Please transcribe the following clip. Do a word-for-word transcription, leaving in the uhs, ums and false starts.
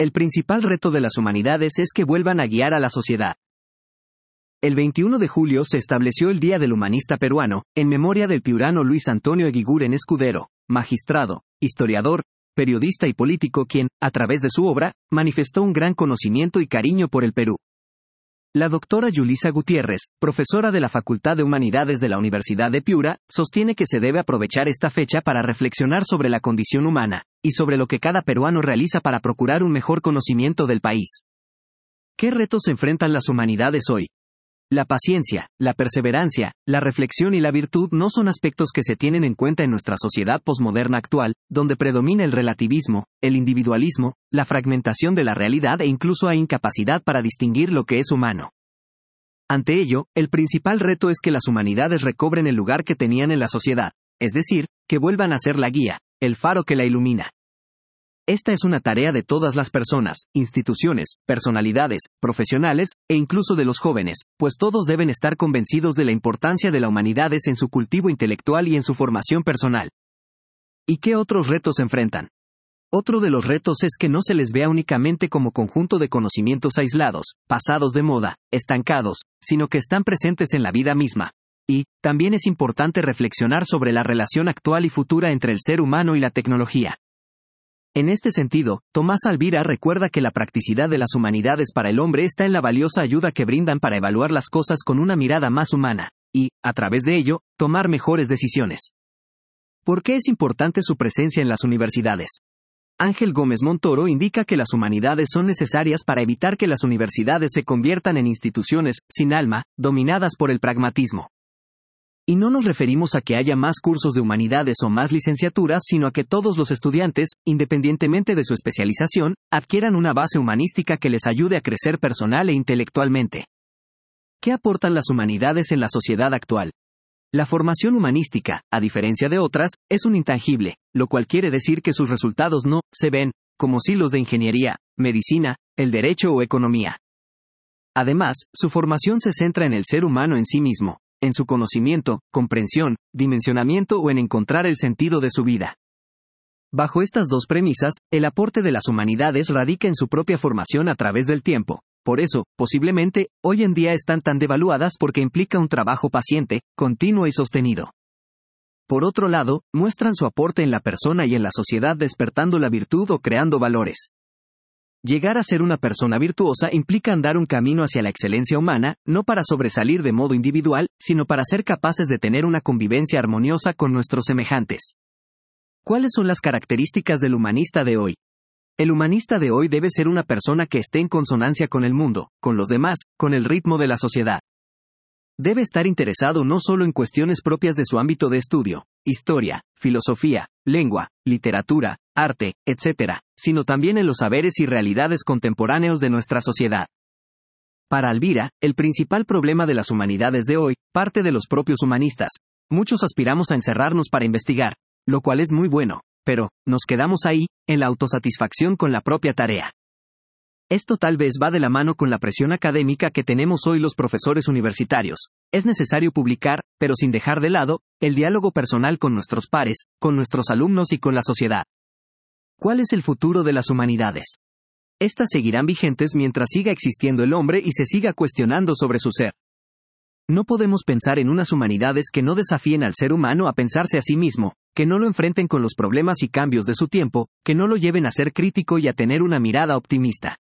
El principal reto de las humanidades es que vuelvan a guiar a la sociedad. El veintiuno de julio se estableció el Día del Humanista Peruano, en memoria del piurano Luis Antonio Eguiguren Escudero, magistrado, historiador, periodista y político quien, a través de su obra, manifestó un gran conocimiento y cariño por el Perú. La doctora Yulisa Gutiérrez, profesora de la Facultad de Humanidades de la Universidad de Piura, sostiene que se debe aprovechar esta fecha para reflexionar sobre la condición humana, y sobre lo que cada peruano realiza para procurar un mejor conocimiento del país. ¿Qué retos enfrentan las humanidades hoy? La paciencia, la perseverancia, la reflexión y la virtud no son aspectos que se tienen en cuenta en nuestra sociedad posmoderna actual, donde predomina el relativismo, el individualismo, la fragmentación de la realidad e incluso hay incapacidad para distinguir lo que es humano. Ante ello, el principal reto es que las humanidades recobren el lugar que tenían en la sociedad, es decir, que vuelvan a ser la guía, el faro que la ilumina. Esta es una tarea de todas las personas, instituciones, personalidades, profesionales, e incluso de los jóvenes, pues todos deben estar convencidos de la importancia de la humanidades en su cultivo intelectual y en su formación personal. ¿Y qué otros retos enfrentan? Otro de los retos es que no se les vea únicamente como conjunto de conocimientos aislados, pasados de moda, estancados, sino que están presentes en la vida misma. Y, también es importante reflexionar sobre la relación actual y futura entre el ser humano y la tecnología. En este sentido, Tomás Alvira recuerda que la practicidad de las humanidades para el hombre está en la valiosa ayuda que brindan para evaluar las cosas con una mirada más humana, y, a través de ello, tomar mejores decisiones. ¿Por qué es importante su presencia en las universidades? Ángel Gómez Montoro indica que las humanidades son necesarias para evitar que las universidades se conviertan en instituciones, sin alma, dominadas por el pragmatismo. Y no nos referimos a que haya más cursos de humanidades o más licenciaturas, sino a que todos los estudiantes, independientemente de su especialización, adquieran una base humanística que les ayude a crecer personal e intelectualmente. ¿Qué aportan las humanidades en la sociedad actual? La formación humanística, a diferencia de otras, es un intangible, lo cual quiere decir que sus resultados no se ven, como si los de ingeniería, medicina, el derecho o economía. Además, su formación se centra en el ser humano en sí mismo, en su conocimiento, comprensión, dimensionamiento o en encontrar el sentido de su vida. Bajo estas dos premisas, el aporte de las humanidades radica en su propia formación a través del tiempo. Por eso, posiblemente, hoy en día están tan devaluadas porque implica un trabajo paciente, continuo y sostenido. Por otro lado, muestran su aporte en la persona y en la sociedad despertando la virtud o creando valores. Llegar a ser una persona virtuosa implica andar un camino hacia la excelencia humana, no para sobresalir de modo individual, sino para ser capaces de tener una convivencia armoniosa con nuestros semejantes. ¿Cuáles son las características del humanista de hoy? El humanista de hoy debe ser una persona que esté en consonancia con el mundo, con los demás, con el ritmo de la sociedad. Debe estar interesado no solo en cuestiones propias de su ámbito de estudio, historia, filosofía, lengua, literatura, arte, etcétera, sino también en los saberes y realidades contemporáneos de nuestra sociedad. Para Alvira, el principal problema de las humanidades de hoy parte de los propios humanistas. Muchos aspiramos a encerrarnos para investigar, lo cual es muy bueno, pero nos quedamos ahí, en la autosatisfacción con la propia tarea. Esto tal vez va de la mano con la presión académica que tenemos hoy los profesores universitarios. Es necesario publicar, pero sin dejar de lado, el diálogo personal con nuestros pares, con nuestros alumnos y con la sociedad. ¿Cuál es el futuro de las humanidades? Estas seguirán vigentes mientras siga existiendo el hombre y se siga cuestionando sobre su ser. No podemos pensar en unas humanidades que no desafíen al ser humano a pensarse a sí mismo, que no lo enfrenten con los problemas y cambios de su tiempo, que no lo lleven a ser crítico y a tener una mirada optimista.